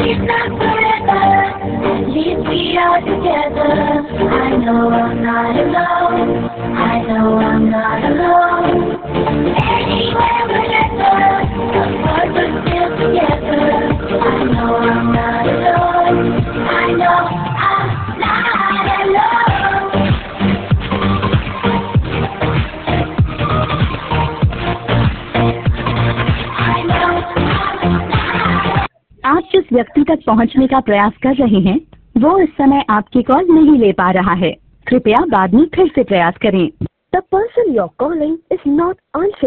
It's not forever. At least we are together. I know I'm not alone. I know I'm not alone. Anywhere, whenever, apart but still together. I know I'm not alone. I know I'm not alone. आप जिस व्यक्ति तक पहुंचने का प्रयास कर रहे हैं वो इस समय आपकी कॉल नहीं ले पा रहा है। कृपया बाद में फिर से प्रयास करें। The person you're calling is not answering.